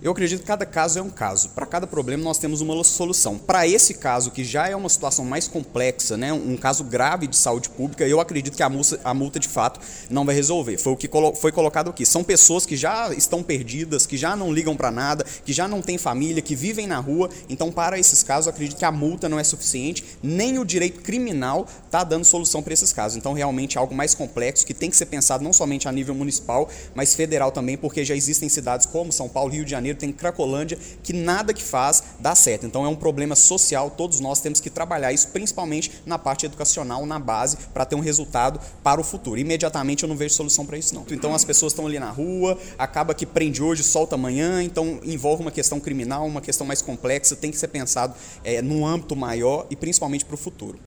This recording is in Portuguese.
Eu acredito que cada caso é um caso. Para cada problema nós temos uma solução. Para esse caso, que já é uma situação mais complexa, né, um caso grave de saúde pública, eu acredito que a multa de fato não vai resolver. Foi o que foi colocado aqui. São pessoas que já estão perdidas, que já não ligam para nada, que já não têm família, que vivem na rua. Então, para esses casos, eu acredito que a multa não é suficiente, nem o direito criminal está dando solução para esses casos. Então, realmente é algo mais complexo, que tem que ser pensado não somente a nível municipal, mas federal também, porque já existem cidades como São Paulo, Rio de Janeiro, tem Cracolândia, que nada que faz dá certo. Então é um problema social, todos nós temos que trabalhar isso, principalmente na parte educacional, na base, para ter um resultado para o futuro. Imediatamente eu não vejo solução para isso não. Então as pessoas estão ali na rua, acaba que prende hoje, solta amanhã, então envolve uma questão criminal, uma questão mais complexa, tem que ser pensado num âmbito maior e principalmente para o futuro.